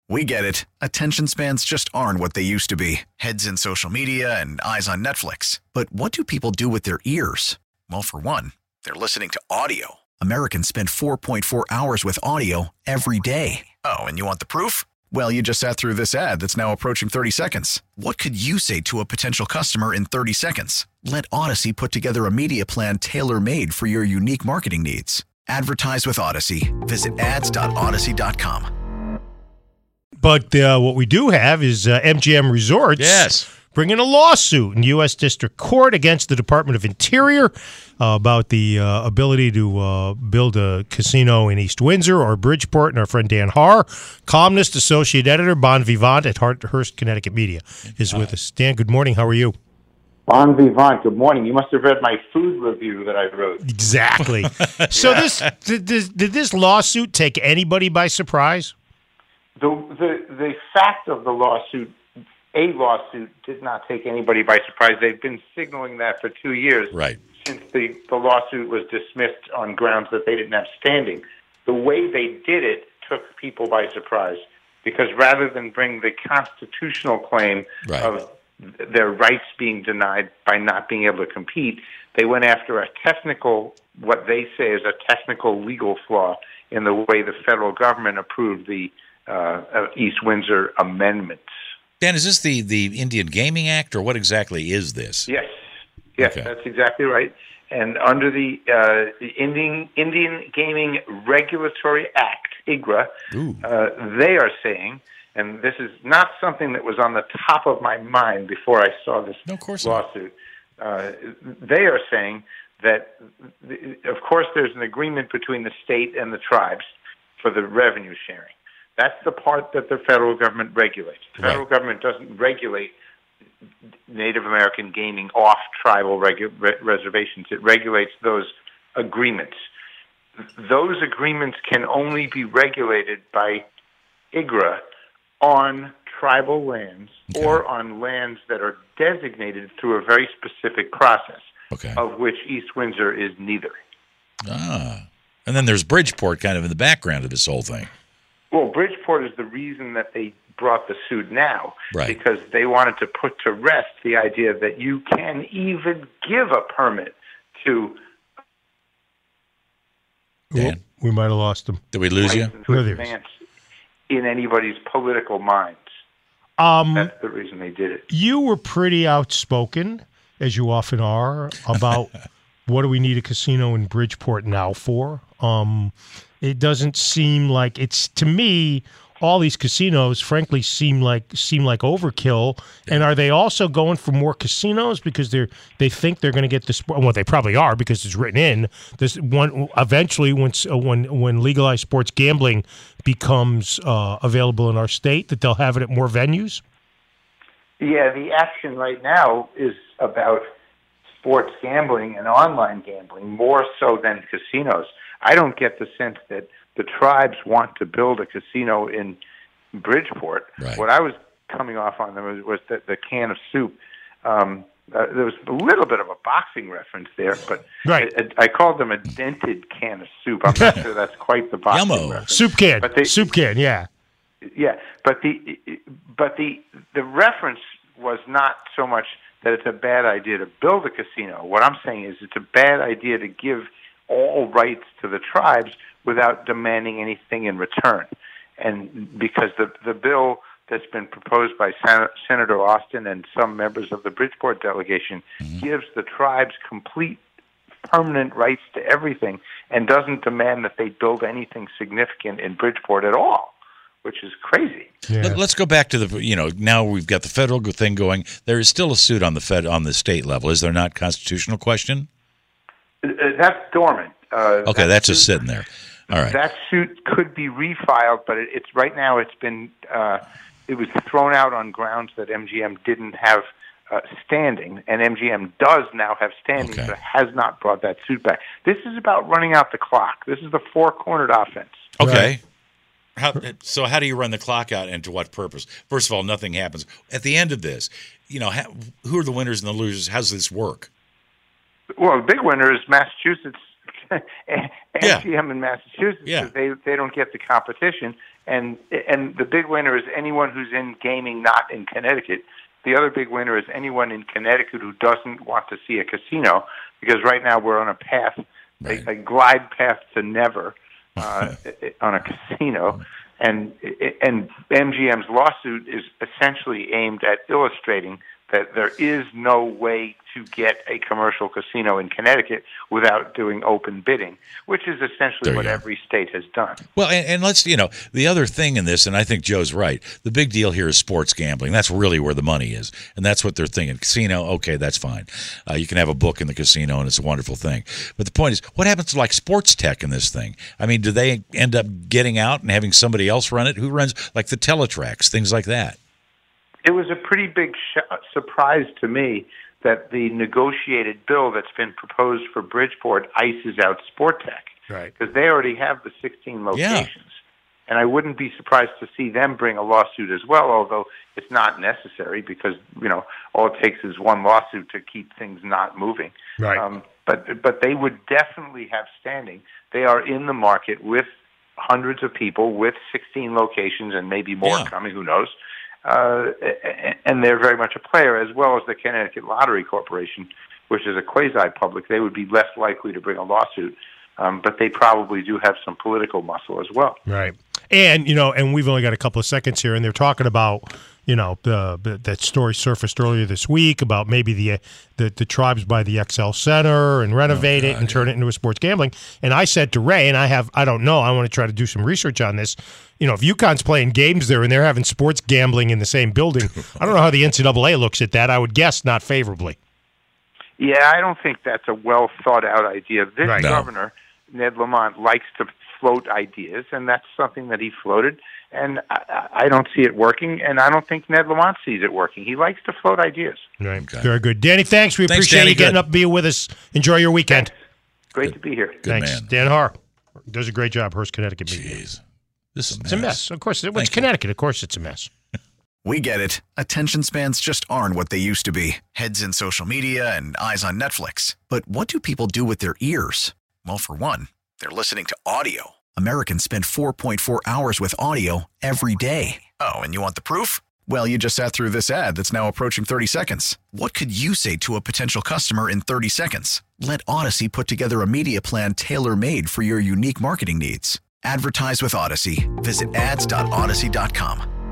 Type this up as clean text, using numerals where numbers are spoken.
We get it. Attention spans just aren't what they used to be. Heads in social media and eyes on Netflix. But what do people do with their ears? Well, for one, they're listening to audio. Americans spend 4.4 hours with audio every day. Oh, and you want the proof? Well, you just sat through this ad that's now approaching 30 seconds. What could you say to a potential customer in 30 seconds? Let Odyssey put together a media plan tailor-made for your unique marketing needs. Advertise with Odyssey. Visit ads.odyssey.com. But what we do have is MGM Resorts bringing a lawsuit in U.S. District Court against the Department of Interior about the ability to build a casino in East Windsor or Bridgeport. And our friend Dan Haar, columnist, associate editor, Bon Vivant at Hearst, Connecticut Media, is with us. Dan, good morning. How are you? Bon Vivant, good morning. You must have read my food review that I wrote. Exactly. So did this lawsuit take anybody by surprise? The fact of the lawsuit, a lawsuit, did not take anybody by surprise. They've been signaling that for 2 years, right, since the lawsuit was dismissed on grounds that they didn't have standing. The way they did it took people by surprise, because rather than bring the constitutional claim of their rights being denied by not being able to compete, they went after a technical, what they say is a technical legal flaw in the way the federal government approved the East Windsor amendments. Dan, is this the Indian Gaming Act, or what exactly is this? Yes, okay. That's exactly right. And under the Indian Gaming Regulatory Act, IGRA, they are saying, and this is not something that was on the top of my mind before I saw this lawsuit, they are saying that, of course, there's an agreement between the state and the tribes for the revenue sharing. That's the part that the federal government regulates. The federal government doesn't regulate Native American gaming off tribal reservations. It regulates those agreements. Those agreements can only be regulated by IGRA on tribal lands or on lands that are designated through a very specific process, of which East Windsor is neither. And then there's Bridgeport kind of in the background of this whole thing. Well, Bridgeport is the reason that they brought the suit now, because they wanted to put to rest the idea that you can even give a permit to... Dan? We might have lost him. Did we lose you? Advance in anybody's political minds. That's the reason they did it. You were pretty outspoken, as you often are, about what do we need a casino in Bridgeport now for? It doesn't seem like it's, to me, all these casinos, frankly, seem like overkill. And are they also going for more casinos because they think they're going to get this? Well, they probably are, because it's written in this one. Eventually, when legalized sports gambling becomes available in our state, that they'll have it at more venues. Yeah, the action right now is about sports gambling and online gambling more so than casinos. I don't get the sense that the tribes want to build a casino in Bridgeport. What I was coming off on them was the can of soup. There was a little bit of a boxing reference there, but I called them a dented can of soup. I'm not sure that's quite the boxing reference. Soup can. Soup can, yeah. Yeah, but the reference was not so much that it's a bad idea to build a casino. What I'm saying is it's a bad idea to give all rights to the tribes without demanding anything in return. And because the bill that's been proposed by Senator Austin and some members of the Bridgeport delegation gives the tribes complete permanent rights to everything and doesn't demand that they build anything significant in Bridgeport at all, which is crazy. Yeah. Let's go back to now we've got the federal thing going. There is still a suit on the state level. Is there not? Constitutional question? That's dormant. That's just sitting there. All right. That suit could be refiled, but it's right now. It's been it was thrown out on grounds that MGM didn't have standing, and MGM does now have standing, but has not brought that suit back. This is about running out the clock. This is the four-cornered offense. Okay. So how do you run the clock out, and to what purpose? First of all, nothing happens. At the end of this, who are the winners and the losers? How does this work? Well, the big winner is Massachusetts, MGM in Massachusetts. Yeah. They don't get the competition, And the big winner is anyone who's in gaming not in Connecticut. The other big winner is anyone in Connecticut who doesn't want to see a casino, because right now we're on a path, a glide path to never on a casino. And MGM's lawsuit is essentially aimed at illustrating that there is no way to get a commercial casino in Connecticut without doing open bidding, which is essentially what every state has done. Well, and let's, the other thing in this, and I think Joe's right, the big deal here is sports gambling. That's really where the money is, and that's what they're thinking. Casino, okay, that's fine. You can have a book in the casino, and it's a wonderful thing. But the point is, what happens to, sports tech in this thing? I mean, do they end up getting out and having somebody else run it? Who runs, the Teletrax, things like that? It was a pretty big surprise to me that the negotiated bill that's been proposed for Bridgeport ices out Sportech. Right. Because they already have the 16 locations. Yeah. And I wouldn't be surprised to see them bring a lawsuit as well, although it's not necessary because, all it takes is one lawsuit to keep things not moving. Right. But they would definitely have standing. They are in the market with hundreds of people, with 16 locations and maybe more coming, who knows. And they're very much a player, as well as the Connecticut Lottery Corporation, which is a quasi-public. They would be less likely to bring a lawsuit, but they probably do have some political muscle as well. Right. And, and we've only got a couple of seconds here, and they're talking about, that story surfaced earlier this week about maybe the tribes buy the XL Center and renovate it and turn it into a sports gambling. And I said to Ray, and I don't know, I want to try to do some research on this. If UConn's playing games there and they're having sports gambling in the same building, I don't know how the NCAA looks at that. I would guess not favorably. Yeah, I don't think that's a well thought out idea. This governor, Ned Lamont, likes to float ideas, and that's something that he floated. And I don't see it working, and I don't think Ned Lamont sees it working. He likes to float ideas. Right. Okay. Very good. Danny, thanks. We appreciate Danny. You getting up and being with us. Enjoy your weekend. Great to be here. Thanks. Man. Dan Haar does a great job. Hearst, Connecticut. Jeez. This is it's a mess. Of course. It's Connecticut. Of course it's a mess. We get it. Attention spans just aren't what they used to be. Heads in social media and eyes on Netflix. But what do people do with their ears? Well, for one, they're listening to audio. Americans spend 4.4 hours with audio every day. Oh, and you want the proof? Well, you just sat through this ad that's now approaching 30 seconds. What could you say to a potential customer in 30 seconds? Let Odyssey put together a media plan tailor-made for your unique marketing needs. Advertise with Odyssey. Visit ads.odyssey.com.